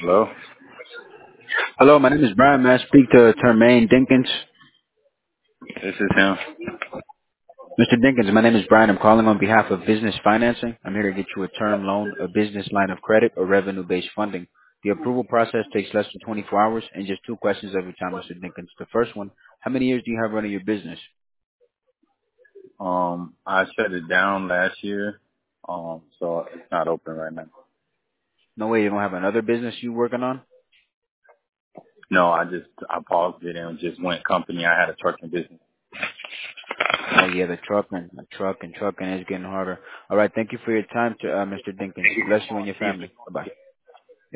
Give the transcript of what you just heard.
Hello? Hello, my name is Brian. May I speak to Termaine Dinkins? This is him. Mr. Dinkins, my name is Brian. I'm calling on behalf of Business Financing. I'm here to get you a term loan, a business line of credit, or revenue-based funding. The approval process takes less than 24 hours and just two questions every time, Mr. Dinkins. The first one, how many years do you have running your business? I shut it down last year. So it's not open right now. No way, you don't have another business you working on? No, I paused it and just went company. I had a trucking business. Oh yeah, the trucking is getting harder. All right, thank you for your time, Mr. Dinkins. Bless you and your family. Bye-bye.